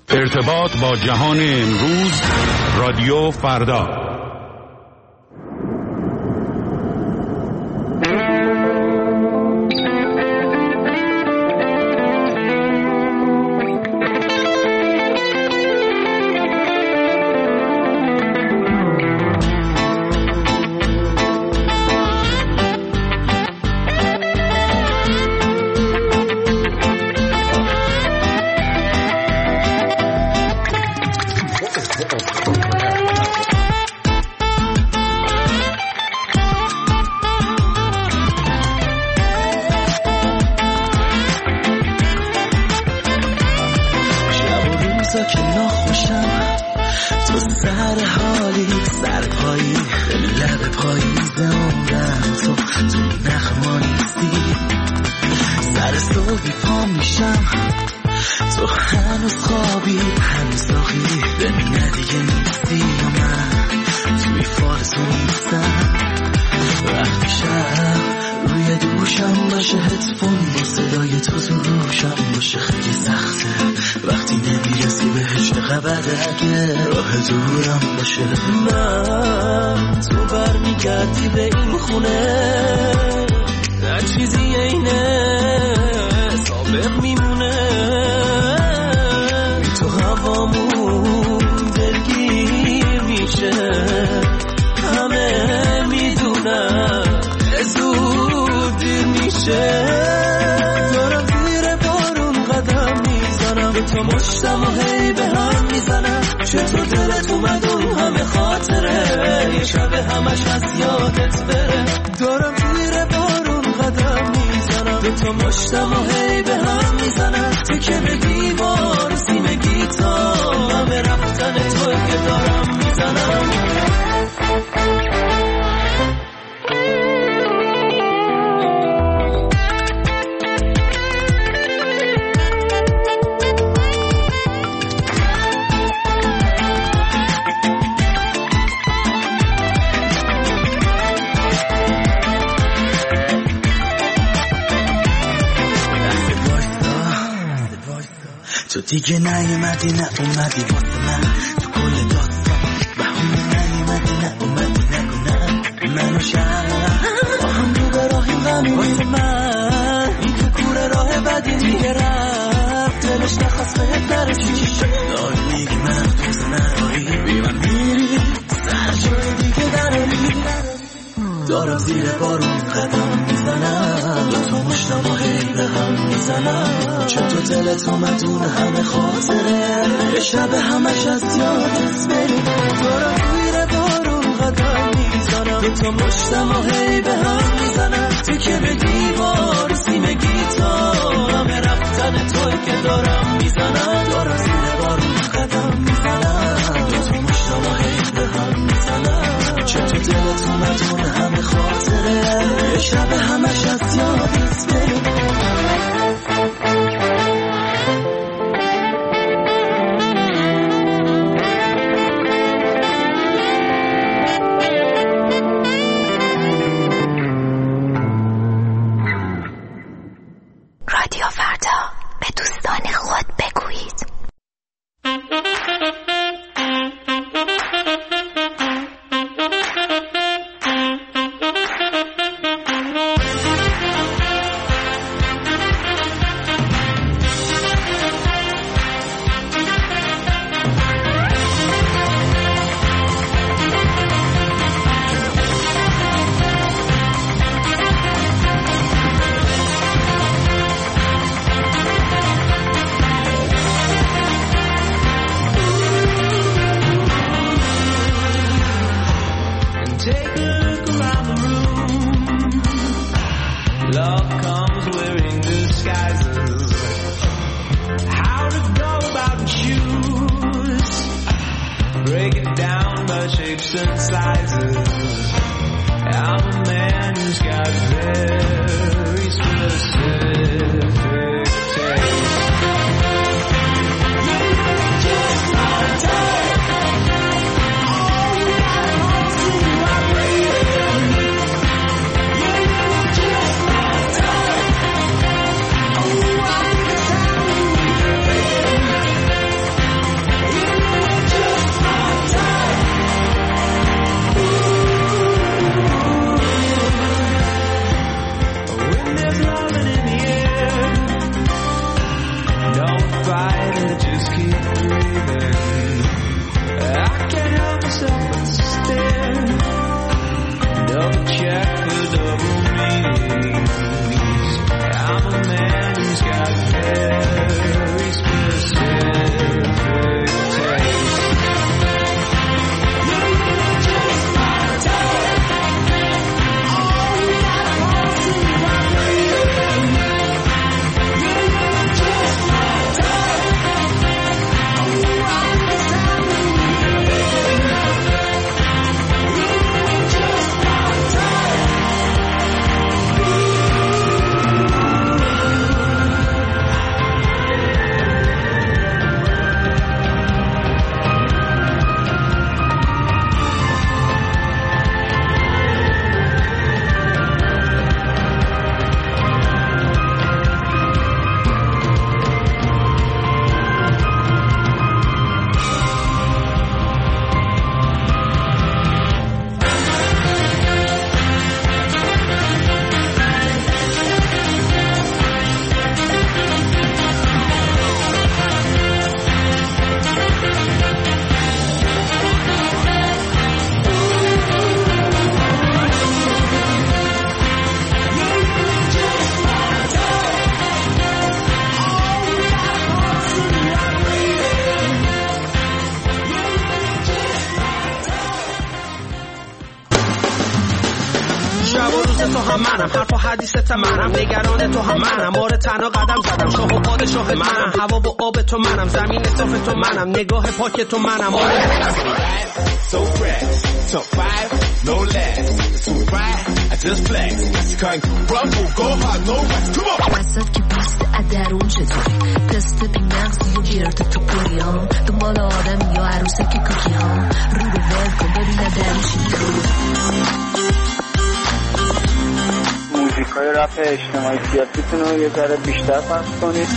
ارتباط با جهان امروز، رادیو فردا. من تو برمیگردی به این خونه، هر چیزی اینه سابق میمونه، تو هوامون دلگیر میشه، همه میدونن زود دیر میشه، دارم زیر بارون قدم میزنم، تو مشتم و هی به هم میزنم، چطور دلت اومد اون همه خاطره، یه شب همش از یادت بره، دارم زیر بارون قدم میزنم، دوتا مشتم و هی به هم میزنم، تکه به دیوار سیم گیتار، همه رفتن توی که دارم میزنم. تو دیگه نیومدی نه اومدی واسه من، تو کل داستان بهونه نیومدی نه اومدی نگونم منو شهرم با هم رو به راهیم غمی واسه من، این که کوره راه بدی دیگه رفت، دلش نخواست بهت نرسی، چی شد داری میگی من دوست نداری، بی من میری سر جای دیگه دراری، دارم زیر بارون قدم میزنم، تو مشتم و هی به هم میزنم، چطور دلت اومد اون همه خاطره، یه شب همش از یادت بری، دارم زیر بارون قدم میزنم، تو مشتم و هی به هم میزنم، تکه به دیوار سیم گیتار، همه رفتن توی که دارم میزنم، دارم زیر بارون قدم میزنم، تو مشتم و هی به هم میزنم، چطور دلت اومد اون همه خاطره، یه شب همش از یادت بری. رادیو فردا، به دوستان خود بگویید. fight and just keep breathing. I can't help myself but stare. Double check the double meanings. I'm a man who's got very specific taste. منم حرف و حدیثت منم نگران تو هم منم مورد تنها قدم زدم شاه و پادشاه منم هوا و آب تو منم زمین صاف تو منم نگاه پاک تو منم So fresh, top 5, no less. Too right, I just flex. Can't rumble, go hard, no rest. Come on. وسط که پست ادرون چطوری تست بی مغزی و گیرت تو پوری ها دنبال آدم یا عروسه که کوکی ها رو رو ول کن ببینه درشی موزیکای رپ اجتماعی سیاسیتون رو یه ذره بیشتر پخش کنید.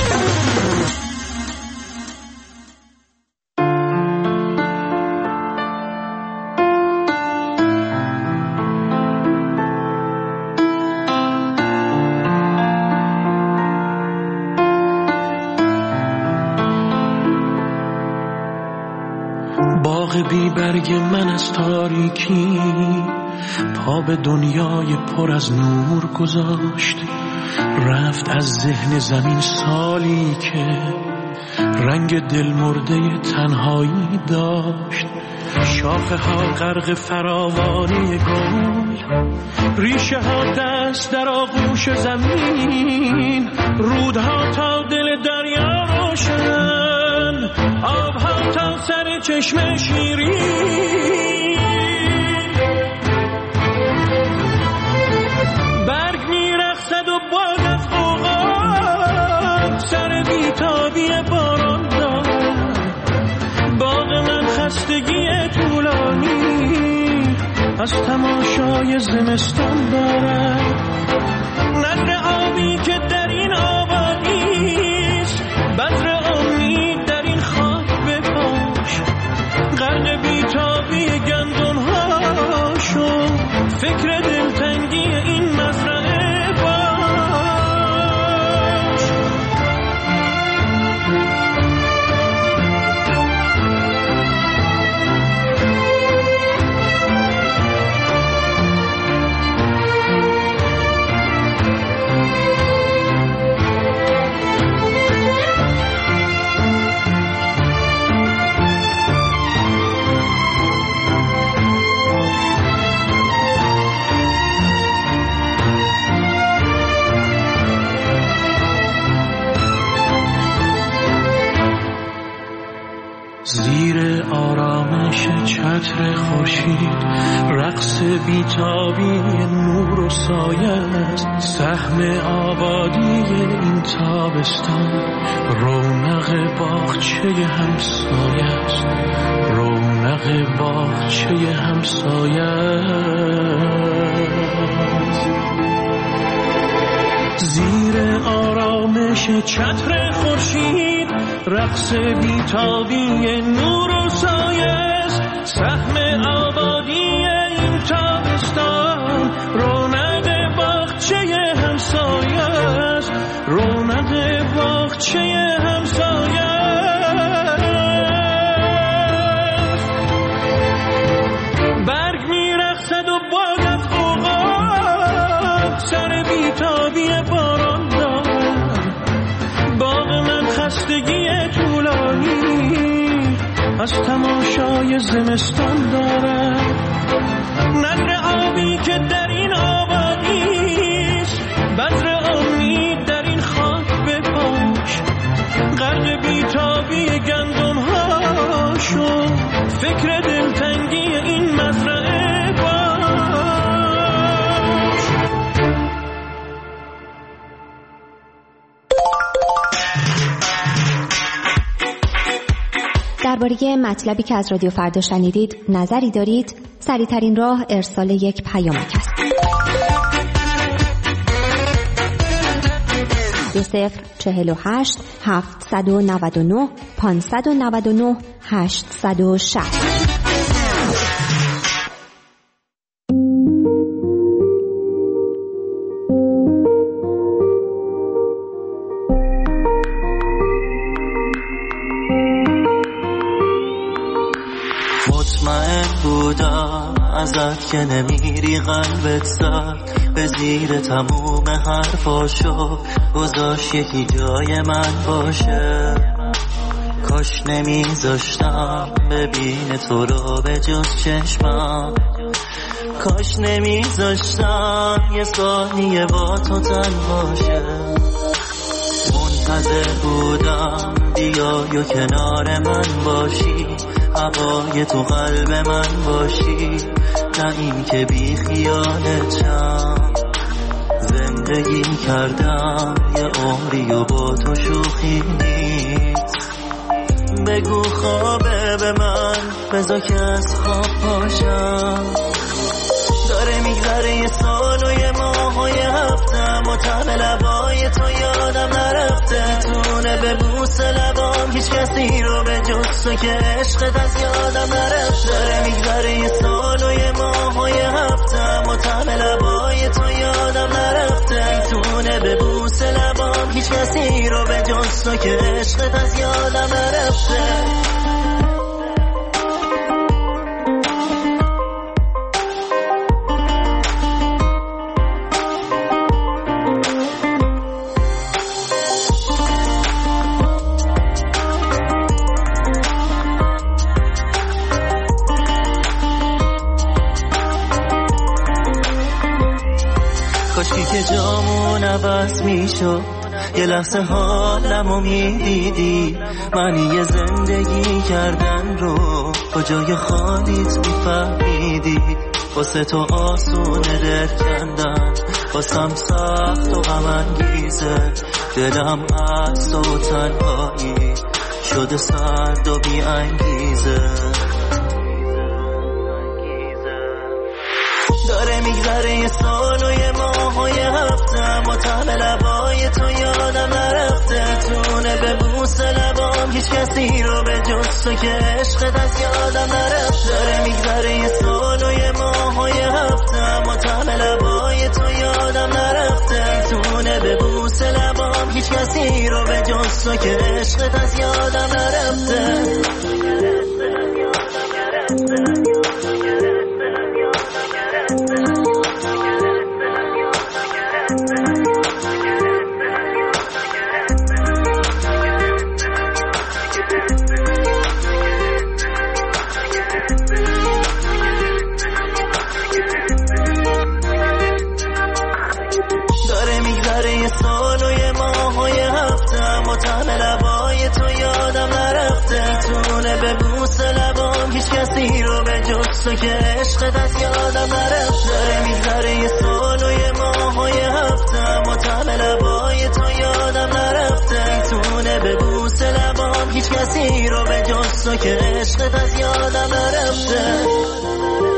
باغ بی برگ من از تاریکی پا به دنیای پر از نور گذاشت رفت از ذهن زمین سالی که رنگ دل مرده تنهایی داشت شاخه ها غرق فراوانی گل ریشه ها دست در آغوش زمین رودها تا دل دریا روشن آبها تا سر چشم شیرین برگ میرقصد و باد از غوغا سر بیتابی باران دارد باغ من خستگی طولانی از تماشای زمستان دارد نهر آبی که در این آبادیست بذر امید در این خاک بپاش غرق بیتابی گندم‌ها شو فکر دلتنگی این مزرعه باش زیر آرامش چتر خورشید رقص بیتابی نور و سایه است سهم آبادی این تابستان رونق باغچه همسایه است رونق باغچه همسایه است زیر آرامش چتر خورشید رقص بیتابی نور و سایه است سهم آبادی این تابستان رونق باغچه همسایه است رونق باغچه همسایه از تماشای زمستان دارم. نظر آبی که در این آبادیست، بذر امید در این خاک بپاش. غرق بیتابی گندم ها شو، فکر دلتنگی این مزرعه باش. درباره مطلبی که از رادیو فردا شنیدید نظری دارید؟ سریع‌ترین راه ارسال یک پیامک است. 2048 799 599 860. مطمئن بودم ازت که نمیری قلبت زد، به زیر تموم حرفاشو گذاشت یکی جای من باشه. کاش نمیذاشتم ببین تو رو به جز چشمم، کاش نمیذاشتم یه ثانیه با تو تنها شه. منتظر بودم بیای و کنار من باشی، هوای تو قلب من باشی، نه این که بی خیالتم. زندگی کردم یه عمری و با تو شوخی نیست. بگو خوابه به من، بذار که از خواب پاشم. داره میگذره یه سال و یه ماه و یه هفتم و طعم لبای تو یادم نرفته. تونه به بوس لبام هیچ کسی رو به جز تو که عشقت از یادم نرفته. داره میگذره یه سال و یه ماه و یه هفتم و طعم لبای تو یادم نرفته. تونه به بوس لبام هیچ کسی رو به جز تو که عشقت از یادم نرفته. کاشکی که جامون عوض میشد، یه لحظه حالمو میدیدی. معنی یه زندگی کردن رو کجای خالیت میفهمیدی. واسه تو آسونه دل کندن، واسم سخت و غم انگیزه. دلم از تو تنهایی شده سرد و بی انگیزه. داره میگذره یه سال و یه ماه و یه هفتم و طعم لبای تو یادم نرفته. تونه به بوس لبام هیچ کسی رو به جز تو که عشقت از یادم نرفته. داره میگذره یه سال و یه ماه و یه هفتم و طعم لبای تو یادم نرفته. تونه به بوس لبام هیچ کسی رو به جز تو که عشقت از یادم نرفته. سال و یه ماه و یه هفتم و طعم لبای تو یادم نرفته. تونه به بوس لبام هیچ کسی رو به جز تو که عشقت از یادم نرفته. داره میگذره یه سال و یه ماه و یه هفتم و طعم لبای تو یادم نرفته. تونه به بوس لبام هیچ کسی رو به جز تو که عشقت از یادم نرفته.